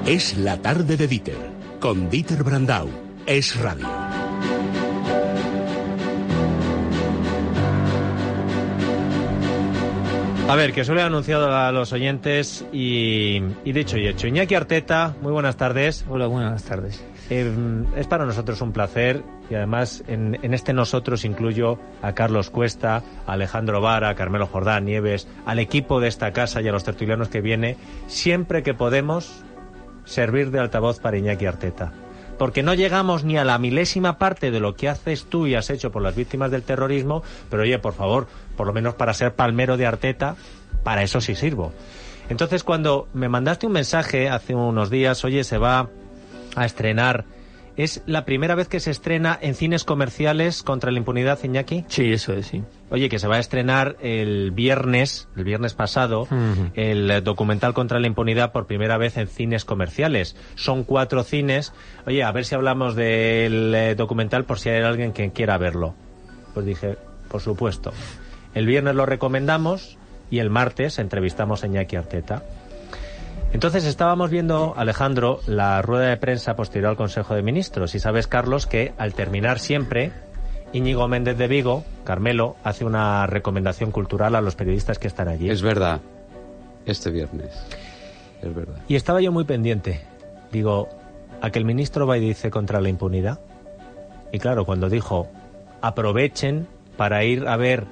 Es la tarde de Dieter, con Dieter Brandau. Es radio. A ver, que os lo he anunciado a los oyentes y dicho y hecho. Iñaki Arteta, muy buenas tardes. Hola, buenas tardes. Es para nosotros un placer y además en este nosotros incluyo a Carlos Cuesta, a Alejandro Vara, a Carmelo Jordán Nieves, al equipo de esta casa y a los tertulianos que viene, siempre que podemos servir de altavoz para Iñaki Arteta. Porque no llegamos ni a la milésima parte de lo que haces tú y has hecho por las víctimas del terrorismo, pero oye, por favor, por lo menos para ser palmero de Arteta, para eso sí sirvo. Entonces, cuando me mandaste un mensaje hace unos días, oye, se va a estrenar, ¿es la primera vez que se estrena en cines comerciales contra la impunidad, Iñaki? Sí, eso es, sí. Oye, que se va a estrenar el viernes pasado, el documental contra la impunidad por primera vez en cines comerciales. Son 4 cines. Oye, a ver si hablamos del documental por si hay alguien que quiera verlo. Pues dije, por supuesto. El viernes lo recomendamos y el martes entrevistamos a Iñaki Arteta. Entonces estábamos viendo, Alejandro, la rueda de prensa posterior al Consejo de Ministros. Y sabes, Carlos, que al terminar siempre, Íñigo Méndez de Vigo, Carmelo, hace una recomendación cultural a los periodistas que están allí. Es verdad, este viernes, es verdad. Y estaba yo muy pendiente. Digo, ¿a que el ministro va y dice contra la impunidad? Y claro, cuando dijo, aprovechen para ir a ver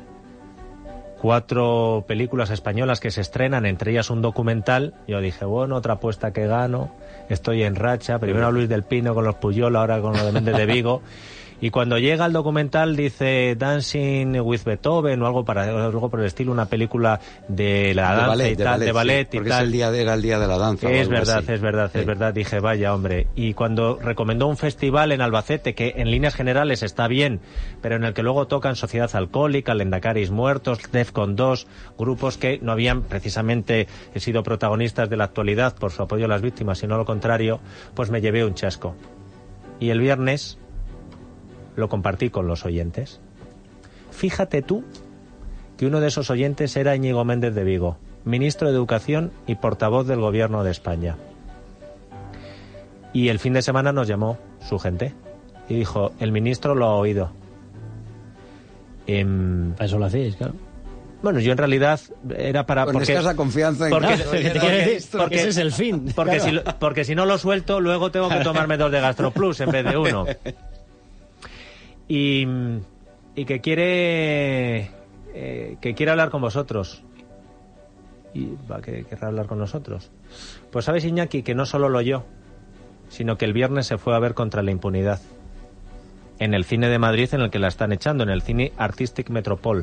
4 películas españolas que se estrenan, entre ellas un documental, yo dije, bueno, otra apuesta que gano, estoy en racha, primero a Luis del Pino con los Puyol, ahora con lo de Méndez de Vigo. Y cuando llega el documental dice Dancing with Beethoven o algo por el estilo, una película de la danza de ballet y porque tal. Era el día de la danza. Es verdad. Dije, vaya hombre. Y cuando recomendó un festival en Albacete que en líneas generales está bien, pero en el que luego tocan Sociedad Alcohólica, Lendacaris Muertos, Defcon 2, grupos que no habían precisamente sido protagonistas de la actualidad por su apoyo a las víctimas, sino lo contrario, pues me llevé un chasco. Y el viernes lo compartí con los oyentes. Fíjate tú que uno de esos oyentes era Íñigo Méndez de Vigo, ministro de Educación y portavoz del Gobierno de España. Y el fin de semana nos llamó su gente y dijo, el ministro lo ha oído. Para eso lo hacéis, claro. Bueno, yo en realidad era para... Con escasa confianza en porque ese es el fin. Porque si no lo suelto, luego tengo que tomarme 2 de GastroPlus en vez de 1. Y que quiere hablar con vosotros. Y va, que querrá hablar con nosotros. Pues sabes, Iñaki, que no solo lo oyó, sino que el viernes se fue a ver contra la impunidad en el cine de Madrid, en el que la están echando, en el cine Artistic Metropol.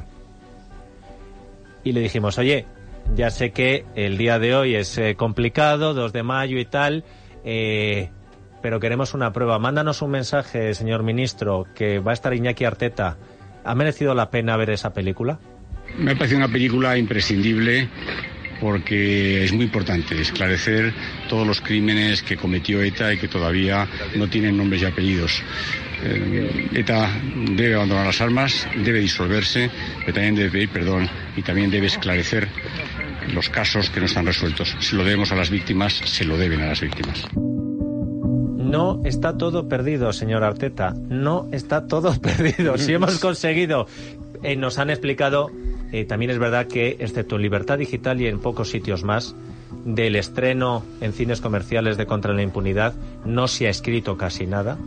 Y le dijimos, oye, ya sé que el día de hoy es complicado, 2 de mayo y tal, pero queremos una prueba. Mándanos un mensaje, señor ministro, que va a estar Iñaki Arteta. ¿Ha merecido la pena ver esa película? Me parece una película imprescindible porque es muy importante esclarecer todos los crímenes que cometió ETA y que todavía no tienen nombres y apellidos. ETA debe abandonar las armas, debe disolverse, pero también debe pedir perdón y también debe esclarecer los casos que no están resueltos. Se lo debemos a las víctimas, se lo deben a las víctimas. No está todo perdido, señor Arteta. No está todo perdido. Si hemos conseguido, nos han explicado, también es verdad que, excepto en Libertad Digital y en pocos sitios más, del estreno en cines comerciales de Contra la Impunidad, no se ha escrito casi nada.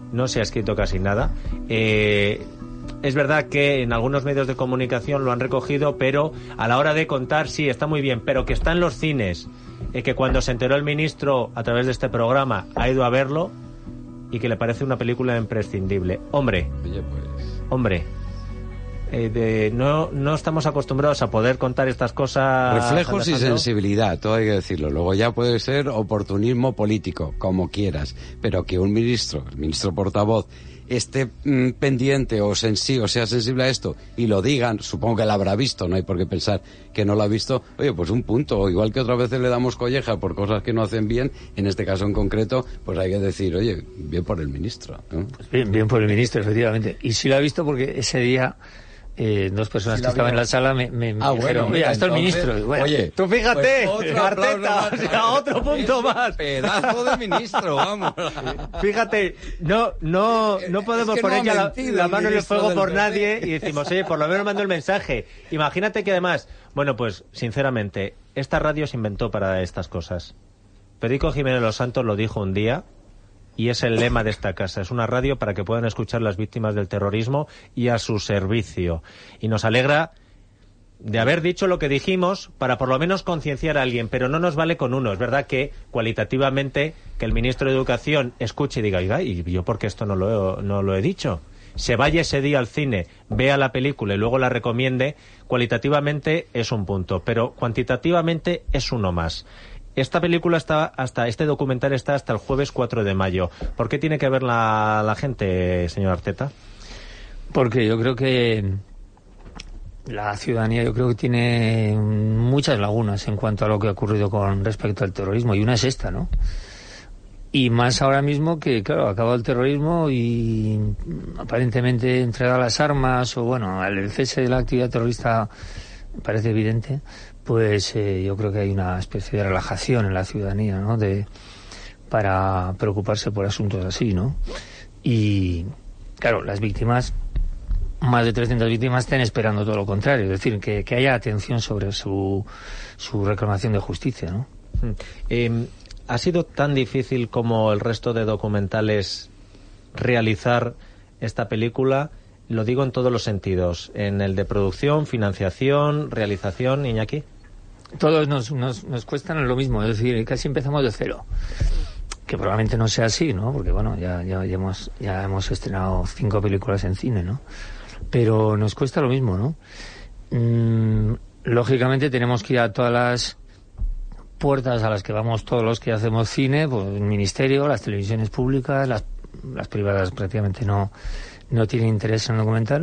Es verdad que en algunos medios de comunicación lo han recogido, pero a la hora de contar, sí, está muy bien, pero que está en los cines, que cuando se enteró el ministro a través de este programa ha ido a verlo y que le parece una película imprescindible. Hombre, no estamos acostumbrados a poder contar estas cosas. Reflejos y Alejandro. sensibilidad, todo hay que decirlo. Luego ya puede ser oportunismo político, como quieras, pero que un ministro, el ministro portavoz, esté pendiente o sea sensible a esto y lo digan, supongo que la habrá visto, no hay por qué pensar que no lo ha visto. Oye, pues un punto, igual que otras veces le damos colleja por cosas que no hacen bien, en este caso en concreto, pues hay que decir, oye, bien por el ministro, ¿no? Bien por el ministro, efectivamente. Y sí lo ha visto porque ese día dos personas que estaban en la sala me dijeron, oye, hasta el ministro. Bueno, oye, tú fíjate, pues Arteta, o sea, otro punto más. Pedazo de ministro, vamos. Fíjate, no podemos es que poner no ha ya mentido la el mano en el ministro fuego del por PP. nadie y decimos, oye, por lo menos mando el mensaje. Imagínate que además, bueno, pues, sinceramente, esta radio se inventó para estas cosas. Federico Jiménez Los Santos lo dijo un día, y es el lema de esta casa. Es una radio para que puedan escuchar las víctimas del terrorismo y a su servicio. Y nos alegra de haber dicho lo que dijimos para por lo menos concienciar a alguien, pero no nos vale con uno. Es verdad que cualitativamente que el ministro de Educación escuche y diga, oiga, ¿y yo por qué esto no lo he dicho? Se vaya ese día al cine, vea la película y luego la recomiende, cualitativamente es un punto, pero cuantitativamente es uno más. Esta película este documental está hasta el jueves 4 de mayo. ¿Por qué tiene que ver la gente, señor Arteta? Porque yo creo que la ciudadanía tiene muchas lagunas en cuanto a lo que ha ocurrido con respecto al terrorismo, y una es esta, ¿no? Y más ahora mismo que, claro, ha acabado el terrorismo y aparentemente entrega las armas, o bueno, el cese de la actividad terrorista parece evidente. Pues yo creo que hay una especie de relajación en la ciudadanía, ¿no? Para preocuparse por asuntos así, ¿no? Y, claro, las víctimas, más de 300 víctimas, están esperando todo lo contrario. Es decir, que haya atención sobre su reclamación de justicia, ¿no? ¿Ha sido tan difícil como el resto de documentales realizar esta película? Lo digo en todos los sentidos. En el de producción, financiación, realización, Iñaki. Todos nos cuestan lo mismo, es decir, casi empezamos de cero. Que probablemente no sea así, ¿no? Porque bueno, ya hemos estrenado 5 películas en cine, ¿no? Pero nos cuesta lo mismo, ¿no? Lógicamente tenemos que ir a todas las puertas a las que vamos todos los que hacemos cine, pues el ministerio, las televisiones públicas, las privadas prácticamente no tienen interés en el documental.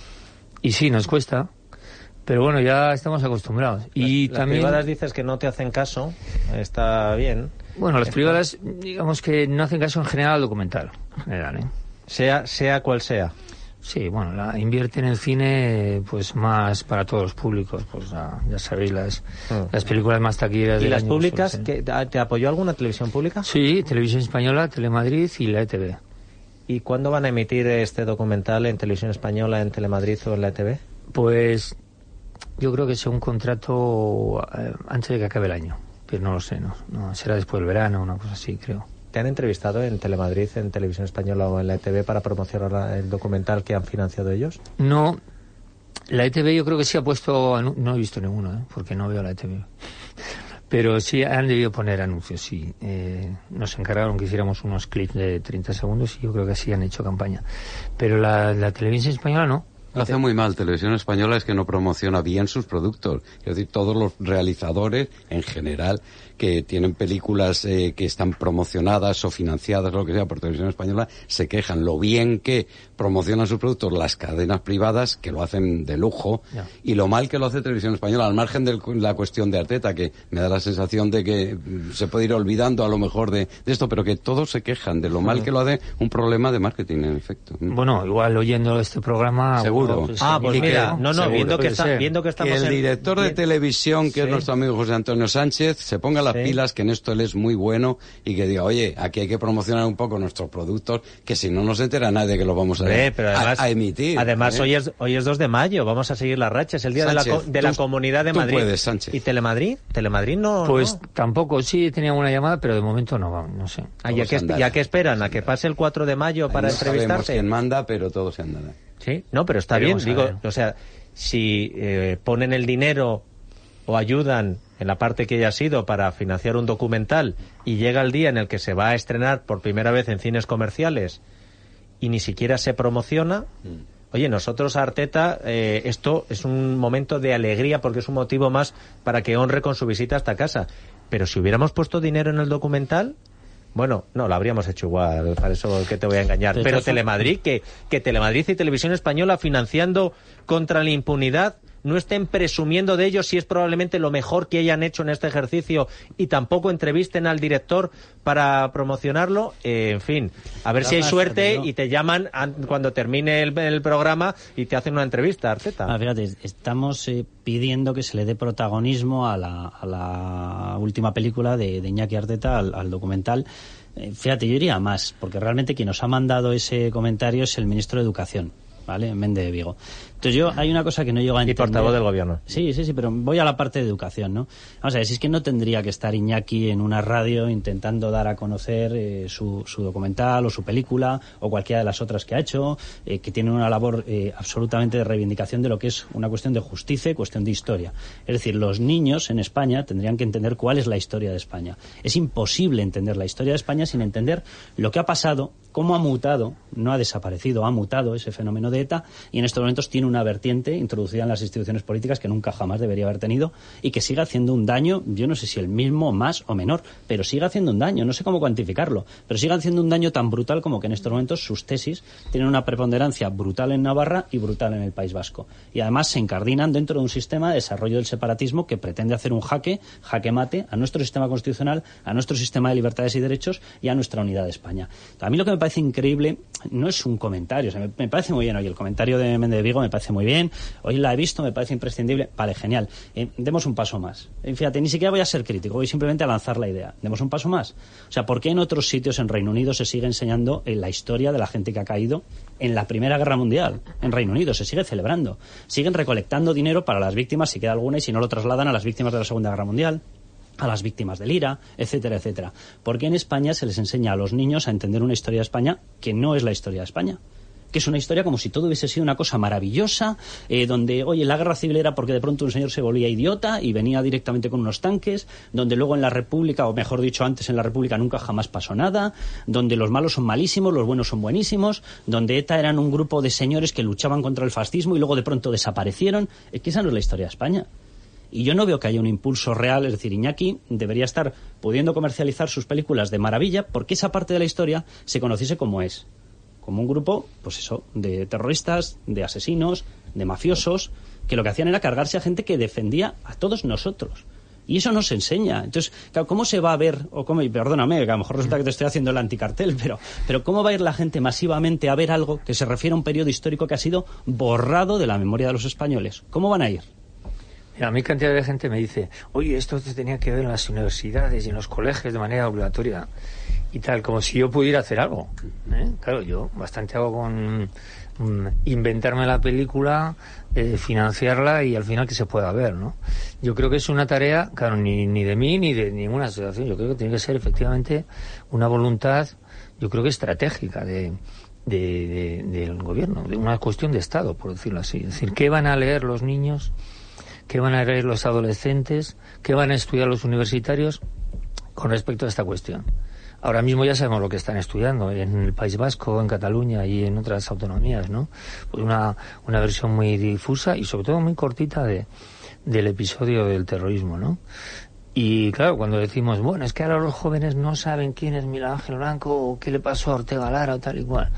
Y sí, nos cuesta. Pero bueno, ya estamos acostumbrados. Y las también privadas dices que no te hacen caso, está bien. Bueno, las privadas, digamos que no hacen caso en general al documental, en general, ¿eh? Sea cual sea. Sí, bueno, invierten en cine pues más para todos los públicos, pues ya sabéis las películas más taquilleras ¿Y del las año, públicas? pues, ¿Te apoyó alguna televisión pública? Sí, Televisión Española, Telemadrid y la ETV. ¿Y cuándo van a emitir este documental en Televisión Española, en Telemadrid o en la ETV? Pues yo creo que sea un contrato antes de que acabe el año, pero no lo sé, no será después del verano, una cosa así, creo. ¿Te han entrevistado en Telemadrid, en Televisión Española o en la ETV para promocionar el documental que han financiado ellos? No, la ETV yo creo que sí ha puesto... No he visto ninguno, porque no veo la ETV. Pero sí han debido poner anuncios, sí. Nos encargaron que hiciéramos unos clips de 30 segundos y yo creo que sí han hecho campaña. Pero la Televisión Española no. Lo hace muy mal. Televisión Española es que no promociona bien sus productos. Es decir, todos los realizadores, en general, que tienen películas que están promocionadas o financiadas, lo que sea, por Televisión Española, se quejan lo bien que promocionan sus productos las cadenas privadas, que lo hacen de lujo, y lo mal que lo hace Televisión Española, al margen de la cuestión de Arteta, que me da la sensación de que se puede ir olvidando a lo mejor de esto, pero que todos se quejan de lo mal que lo hace, un problema de marketing, en efecto. Bueno, igual oyendo este programa... Seguro. Bueno, pues mira, viendo que seguro. estamos que el director de televisión, que es nuestro amigo José Antonio Sánchez, se ponga las pilas, que en esto él es muy bueno, y que diga, oye, aquí hay que promocionar un poco nuestros productos, que si no nos entera nadie que los vamos a emitir. Además, hoy es 2 de mayo, vamos a seguir la racha, es el día Sánchez, de la Comunidad de Madrid. Tú puedes, Sánchez. ¿Y Telemadrid? ¿Telemadrid no? Pues tampoco, sí tenía una llamada, pero de momento no sé. ¿Ya que esperan? ¿A que pase el 4 de mayo para entrevistarse? No sabemos quién manda, pero todo se andará. Sí, no, pero está bien, digo, o sea, si ponen el dinero o ayudan en la parte que haya sido para financiar un documental y llega el día en el que se va a estrenar por primera vez en cines comerciales y ni siquiera se promociona, oye, nosotros a Arteta esto es un momento de alegría porque es un motivo más para que honre con su visita a esta casa, pero si hubiéramos puesto dinero en el documental... Bueno, no, lo habríamos hecho igual, para eso que te voy a engañar. Pero Telemadrid, que Telemadrid y Televisión Española financiando contra la impunidad no estén presumiendo de ellos si es probablemente lo mejor que hayan hecho en este ejercicio y tampoco entrevisten al director para promocionarlo. En fin, a ver si hay suerte y te llaman cuando termine el programa y te hacen una entrevista, Arteta. Fíjate, estamos pidiendo que se le dé protagonismo a la última película de Iñaki Arteta, al documental. Fíjate, yo iría más, porque realmente quien nos ha mandado ese comentario es el ministro de Educación, ¿vale? Méndez de Vigo. Entonces hay una cosa que no llego a entender. Y portavoz del gobierno. Sí, pero voy a la parte de educación, ¿no? Vamos a ver, si es que no tendría que estar Iñaki en una radio intentando dar a conocer su documental o su película o cualquiera de las otras que ha hecho, que tienen una labor absolutamente de reivindicación de lo que es una cuestión de justicia y cuestión de historia. Es decir, los niños en España tendrían que entender cuál es la historia de España. Es imposible entender la historia de España sin entender lo que ha pasado, cómo ha mutado, no ha desaparecido, ha mutado ese fenómeno de ETA, y en estos momentos tiene una vertiente introducida en las instituciones políticas que nunca jamás debería haber tenido y que sigue haciendo un daño, yo no sé si el mismo, más o menor, pero sigue haciendo un daño, no sé cómo cuantificarlo, pero sigue haciendo un daño tan brutal como que en estos momentos sus tesis tienen una preponderancia brutal en Navarra y brutal en el País Vasco. Y además se encardinan dentro de un sistema de desarrollo del separatismo que pretende hacer un jaque mate a nuestro sistema constitucional, a nuestro sistema de libertades y derechos y a nuestra unidad de España. A mí lo que me parece increíble no es un comentario, o sea, me parece muy bien, oye, el comentario de Méndez de Vigo me parece muy bien, hoy la he visto, me parece imprescindible, vale, genial, demos un paso más. Fíjate, ni siquiera voy a ser crítico, voy simplemente a lanzar la idea, demos un paso más. O sea, ¿por qué en otros sitios en Reino Unido se sigue enseñando la historia de la gente que ha caído en la Primera Guerra Mundial? En Reino Unido se sigue celebrando, siguen recolectando dinero para las víctimas, si queda alguna, y si no lo trasladan a las víctimas de la Segunda Guerra Mundial, a las víctimas del IRA, etcétera, etcétera. Porque en España se les enseña a los niños a entender una historia de España que no es la historia de España, que es una historia como si todo hubiese sido una cosa maravillosa, donde, oye, la guerra civil era porque de pronto un señor se volvía idiota y venía directamente con unos tanques, donde luego en la República, o mejor dicho antes en la República, nunca jamás pasó nada, donde los malos son malísimos, los buenos son buenísimos, donde ETA eran un grupo de señores que luchaban contra el fascismo y luego de pronto desaparecieron. Es que esa no es la historia de España. Y yo no veo que haya un impulso real, es decir, Iñaki debería estar pudiendo comercializar sus películas de maravilla porque esa parte de la historia se conociese como es, como un grupo, pues eso, de terroristas, de asesinos, de mafiosos, que lo que hacían era cargarse a gente que defendía a todos nosotros. Y eso no se enseña. Entonces, claro, ¿cómo se va a ver, o cómo, y perdóname, que a lo mejor resulta que te estoy haciendo el anticartel, pero ¿cómo va a ir la gente masivamente a ver algo que se refiere a un periodo histórico que ha sido borrado de la memoria de los españoles? ¿Cómo van a ir? A mí cantidad de gente me dice, oye, esto se tenía que ver en las universidades y en los colegios de manera obligatoria y tal, como si yo pudiera hacer algo. Claro, yo bastante hago con inventarme la película, financiarla y al final que se pueda ver, ¿no? Yo creo que es una tarea, claro, ni de mí ni de ninguna asociación. Yo creo que tiene que ser efectivamente una voluntad, yo creo que estratégica del gobierno, de una cuestión de Estado, por decirlo así. Es decir, ¿qué van a leer los niños? ¿Qué van a leer los adolescentes? ¿Qué van a estudiar los universitarios con respecto a esta cuestión? Ahora mismo ya sabemos lo que están estudiando en el País Vasco, en Cataluña y en otras autonomías, ¿no? Pues una versión muy difusa y sobre todo muy cortita del episodio del terrorismo, ¿no? Y claro, cuando decimos, bueno, es que ahora los jóvenes no saben quién es Miguel Ángel Blanco o qué le pasó a Ortega Lara o tal y cual,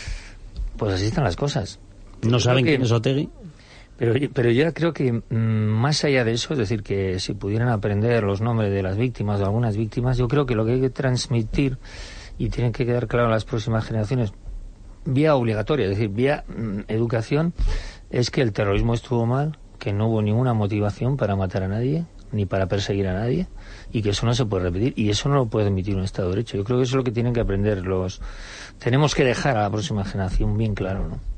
pues así están las cosas. ¿No saben quién es Otegi? Pero yo creo que más allá de eso, es decir, que si pudieran aprender los nombres de las víctimas o algunas víctimas, yo creo que lo que hay que transmitir y tienen que quedar claro a las próximas generaciones, vía obligatoria, es decir, vía educación, es que el terrorismo estuvo mal, que no hubo ninguna motivación para matar a nadie, ni para perseguir a nadie, y que eso no se puede repetir, y eso no lo puede admitir un Estado de Derecho. Yo creo que eso es lo que tienen que aprender tenemos que dejar a la próxima generación bien claro, ¿no?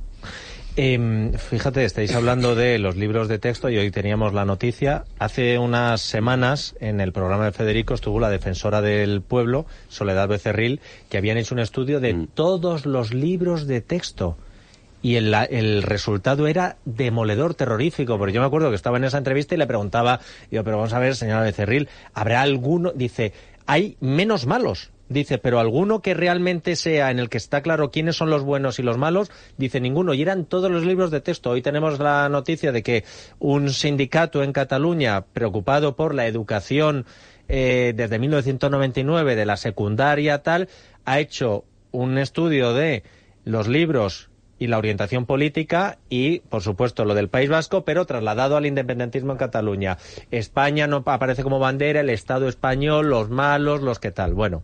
Fíjate, estáis hablando de los libros de texto y hoy teníamos la noticia. Hace unas semanas en el programa de Federico estuvo la defensora del pueblo, Soledad Becerril, que habían hecho un estudio de todos los libros de texto. Y el resultado era demoledor, terrorífico, porque yo me acuerdo que estaba en esa entrevista y le preguntaba, pero vamos a ver, señora Becerril, ¿habrá alguno? Dice, hay menos malos. Dice, pero alguno que realmente sea en el que está claro quiénes son los buenos y los malos, dice ninguno. Y eran todos los libros de texto. Hoy tenemos la noticia de que un sindicato en Cataluña, preocupado por la educación desde 1999 de la secundaria tal, ha hecho un estudio de los libros y la orientación política y, por supuesto, lo del País Vasco, pero trasladado al independentismo en Cataluña. España no aparece como bandera, el Estado español, los malos, los que tal. Bueno,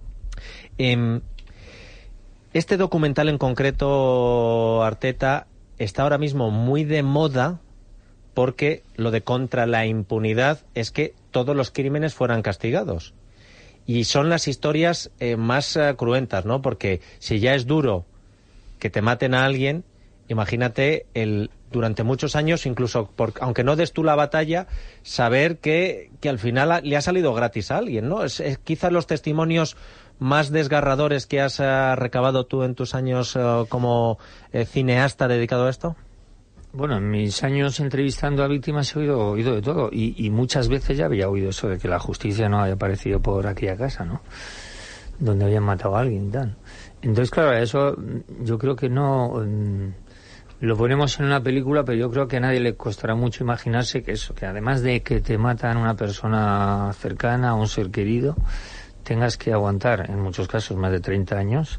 este documental en concreto, Arteta, está ahora mismo muy de moda porque lo de contra la impunidad es que todos los crímenes fueran castigados. Y son las historias más cruentas, ¿no? Porque si ya es duro que te maten a alguien, imagínate durante muchos años, incluso aunque no des tú la batalla, saber que al final le ha salido gratis a alguien, ¿no? Es quizás los testimonios más desgarradores que has recabado tú en tus años como cineasta dedicado a esto. Bueno, en mis años entrevistando a víctimas he oído de todo y muchas veces ya había oído eso de que la justicia no había aparecido por aquella casa, ¿no? Donde habían matado a alguien, tal. Entonces, claro, eso yo creo que no lo ponemos en una película, pero yo creo que a nadie le costará mucho imaginarse que eso, que además de que te matan una persona cercana, un ser querido, tengas que aguantar, en muchos casos, más de 30 años,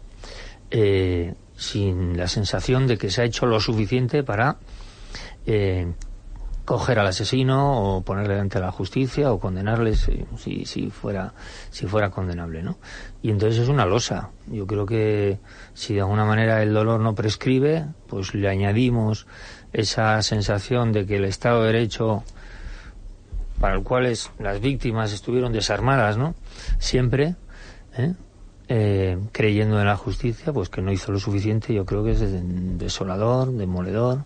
sin la sensación de que se ha hecho lo suficiente para coger al asesino o ponerle ante la justicia o condenarle si fuera condenable, ¿no? Y entonces es una losa. Yo creo que si de alguna manera el dolor no prescribe, pues le añadimos esa sensación de que el Estado de Derecho, para el cual las víctimas estuvieron desarmadas, ¿no? Siempre, creyendo en la justicia, pues que no hizo lo suficiente. Yo creo que es desolador, demoledor,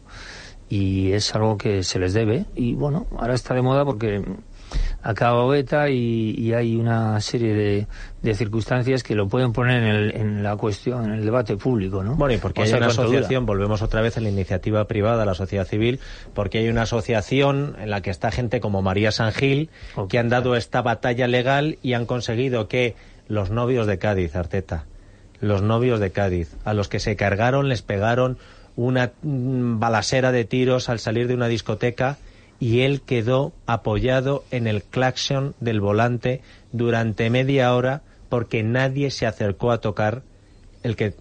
y es algo que se les debe. Y bueno, ahora está de moda porque acaba ETA y hay una serie de circunstancias que lo pueden poner en la cuestión, en el debate público, ¿no? Bueno, y porque hay una asociación, volvemos otra vez a la iniciativa privada, la sociedad civil, porque hay una asociación en la que está gente como María San Gil, que han dado esta batalla legal y han conseguido que los novios de Cádiz, Arteta, los novios de Cádiz, a los que se cargaron, les pegaron una balacera de tiros al salir de una discoteca, y él quedó apoyado en el claxon del volante durante media hora porque nadie se acercó a tocar el que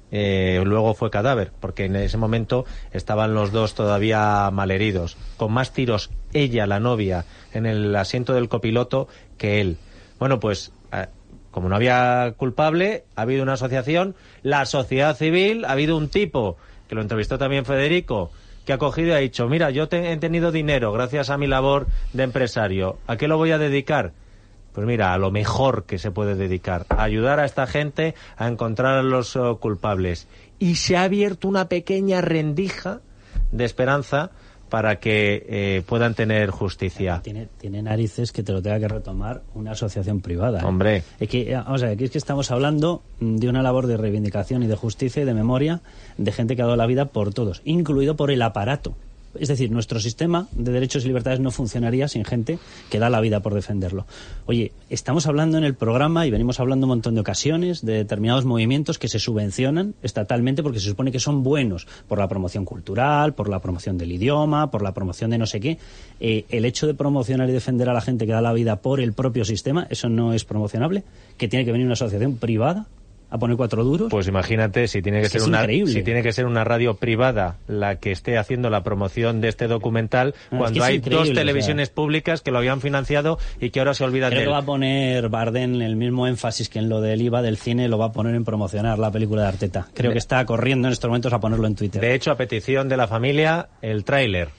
luego fue cadáver, porque en ese momento estaban los dos todavía malheridos, con más tiros ella, la novia, en el asiento del copiloto que él. Bueno, pues como no había culpable, ha habido una asociación, la sociedad civil, ha habido un tipo que lo entrevistó también Federico, que ha cogido y ha dicho, mira, yo he tenido dinero gracias a mi labor de empresario, ¿a qué lo voy a dedicar? Pues mira, a lo mejor que se puede dedicar, a ayudar a esta gente a encontrar a los culpables. Y se ha abierto una pequeña rendija de esperanza para que puedan tener justicia. Tiene narices que te lo tenga que retomar una asociación privada, ¿eh? Hombre. Es que, vamos a ver, es que estamos hablando de una labor de reivindicación y de justicia y de memoria de gente que ha dado la vida por todos, incluido por el aparato. Es decir, nuestro sistema de derechos y libertades no funcionaría sin gente que da la vida por defenderlo. Oye, estamos hablando en el programa y venimos hablando un montón de ocasiones de determinados movimientos que se subvencionan estatalmente porque se supone que son buenos por la promoción cultural, por la promoción del idioma, por la promoción de no sé qué. El hecho de promocionar y defender a la gente que da la vida por el propio sistema, ¿eso no es promocionable? ¿Que tiene que venir una asociación privada a poner 4 duros? Pues imagínate, si tiene que ser una radio privada la que esté haciendo la promoción de este documental, cuando hay dos televisiones públicas que lo habían financiado y que ahora se olvidan de él. Creo que va a poner Bardem el mismo énfasis que en lo del IVA del cine, lo va a poner en promocionar la película de Arteta. Creo que está corriendo en estos momentos a ponerlo en Twitter. De hecho, a petición de la familia, el tráiler.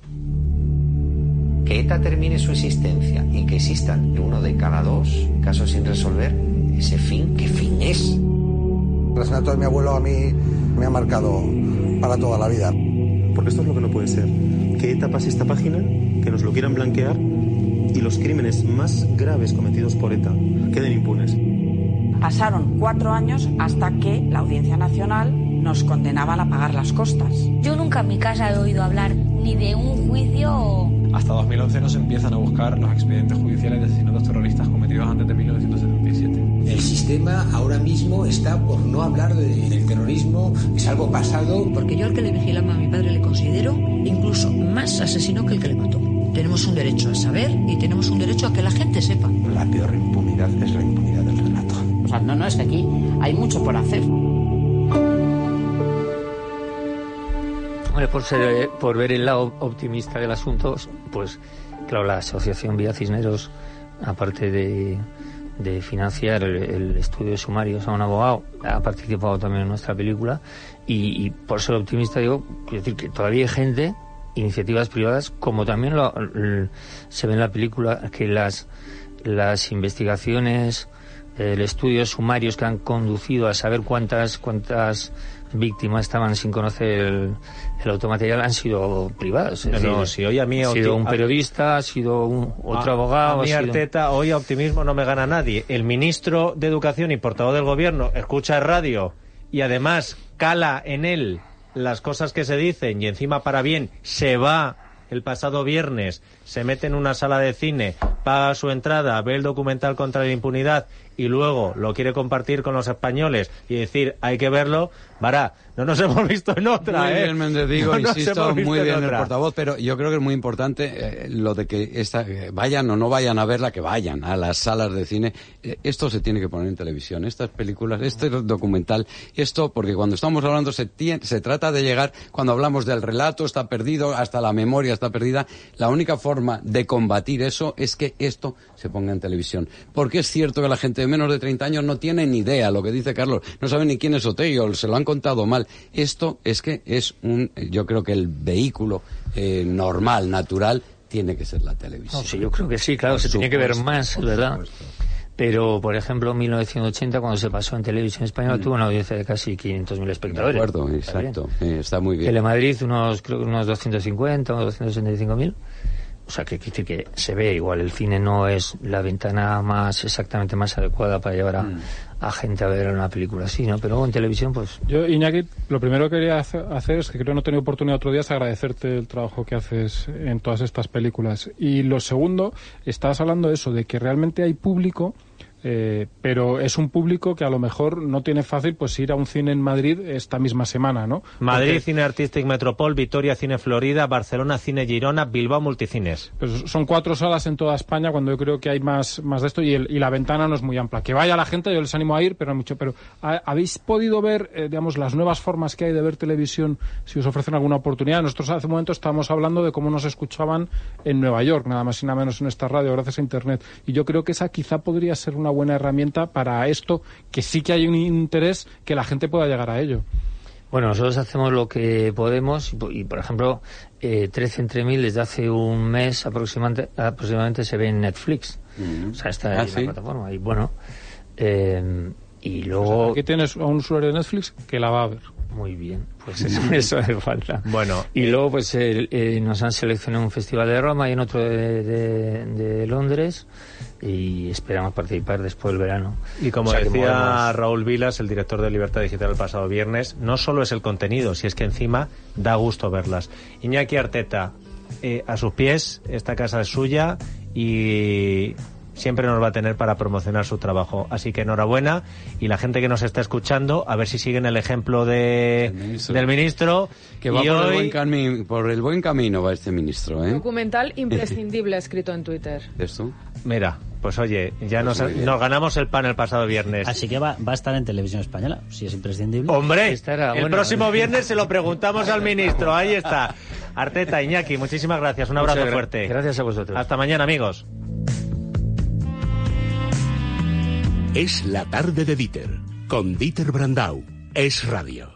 Que ETA termine su existencia y que existan 1 de cada 2 casos sin resolver, ese fin, ¿qué fin es? El asesinato de mi abuelo a mí me ha marcado para toda la vida. Porque esto es lo que no puede ser. Que ETA pase esta página, que nos lo quieran blanquear y los crímenes más graves cometidos por ETA queden impunes. Pasaron 4 años hasta que la Audiencia Nacional nos condenaban a pagar las costas. Yo nunca en mi casa he oído hablar ni de un juicio. Hasta 2011 no se empiezan a buscar los expedientes judiciales de asesinatos terroristas cometidos antes de 1977. El sistema ahora mismo está por no hablar del terrorismo, es algo pasado. Porque yo al que le vigilaba a mi padre le considero incluso más asesino que el que le mató. Tenemos un derecho a saber y tenemos un derecho a que la gente sepa. La peor impunidad es la impunidad del relato. O sea, no, es que aquí hay mucho por hacer. Bueno, por ver el lado optimista del asunto, pues claro, la Asociación Vía Cisneros, aparte de financiar el estudio de sumarios a un abogado, ha participado también en nuestra película, y por ser optimista digo, quiero decir que todavía hay gente, iniciativas privadas, como también se ve en la película, que las investigaciones, el estudio de sumarios que han conducido a saber cuántas víctimas estaban sin conocer el automaterial han sido privadas. Si hoy a mí ha sido un periodista, ha sido otro abogado. A mí Arteta, hoy a optimismo no me gana nadie. El ministro de Educación y portavoz del Gobierno escucha radio y además cala en él las cosas que se dicen y encima para bien se va el pasado viernes, se mete en una sala de cine, paga su entrada, ve el documental contra la impunidad y luego lo quiere compartir con los españoles y decir, hay que verlo, Vará, no nos hemos visto en otra, Muy bien, Méndez Vigo, no insisto, muy bien el portavoz, pero yo creo que es muy importante lo de que vayan o no vayan a verla, que vayan a las salas de cine. Esto se tiene que poner en televisión, estas películas, este documental, esto, porque cuando estamos hablando se trata de llegar, cuando hablamos del relato está perdido, hasta la memoria está perdida, la única forma de combatir eso es que esto se ponga en televisión, porque es cierto que la gente de menos de 30 años no tiene ni idea, lo que dice Carlos, no sabe ni quién es Otello, se lo han contado mal. Esto es que yo creo que el vehículo normal, natural, tiene que ser la televisión. No, sí, yo creo que sí, claro, se tiene que ver más, ¿verdad? Pero, por ejemplo, en 1980, cuando se pasó en televisión española, tuvo una audiencia de casi 500.000 espectadores. De acuerdo, exacto, está muy bien. Telemadrid, creo que unos 250 o 265.000. O sea, que quiere decir que se ve igual, el cine no es la ventana exactamente más adecuada para llevar a gente a ver una película así, ¿no? Pero en televisión, pues... Yo, Iñaki, lo primero que quería hacer es que creo que no he tenido oportunidad otro día, es agradecerte el trabajo que haces en todas estas películas. Y lo segundo, estabas hablando de eso, de que realmente hay público... pero es un público que a lo mejor no tiene fácil pues ir a un cine en Madrid esta misma semana, ¿no? Madrid, porque... Cine Artístic Metropol, Vitoria, Cine Florida, Barcelona, Cine Girona, Bilbao, Multicines. Pues son 4 salas en toda España, cuando yo creo que hay más de esto, y la ventana no es muy amplia. Que vaya la gente, yo les animo a ir, pero no mucho. Pero ¿habéis podido ver, digamos, las nuevas formas que hay de ver televisión, si os ofrecen alguna oportunidad? Nosotros hace un momento estábamos hablando de cómo nos escuchaban en Nueva York, nada más y nada menos en esta radio, gracias a Internet. Y yo creo que esa quizá podría ser una buena herramienta para esto, que sí que hay un interés que la gente pueda llegar a ello. Bueno, nosotros hacemos lo que podemos y por ejemplo, 13 entre 1000 desde hace un mes aproximadamente se ve en Netflix. O sea, está en la plataforma. Y bueno, y luego... Aquí tienes a un usuario de Netflix que la va a ver. Muy bien, pues eso hace falta. Bueno, y luego pues nos han seleccionado en un festival de Roma y en otro de Londres y esperamos participar después del verano. Y como decía Raúl Vilas, el director de Libertad Digital el pasado viernes, no solo es el contenido, si es que encima da gusto verlas. Iñaki Arteta, a sus pies, esta casa es suya y... siempre nos va a tener para promocionar su trabajo. Así que enhorabuena, y la gente que nos está escuchando, a ver si siguen el ejemplo del ministro. Que va por el buen camino va este ministro, ¿eh? Documental imprescindible escrito en Twitter. ¿Esto? Mira, pues oye, ya nos ganamos el pan el pasado viernes. Así que va a estar en televisión española, si es imprescindible. ¡Hombre! El próximo viernes se lo preguntamos al ministro, ahí está. Arteta, Iñaki, muchísimas gracias, un abrazo fuerte. Gracias a vosotros. Hasta mañana, amigos. Es la tarde de Dieter, con Dieter Brandau. Es radio.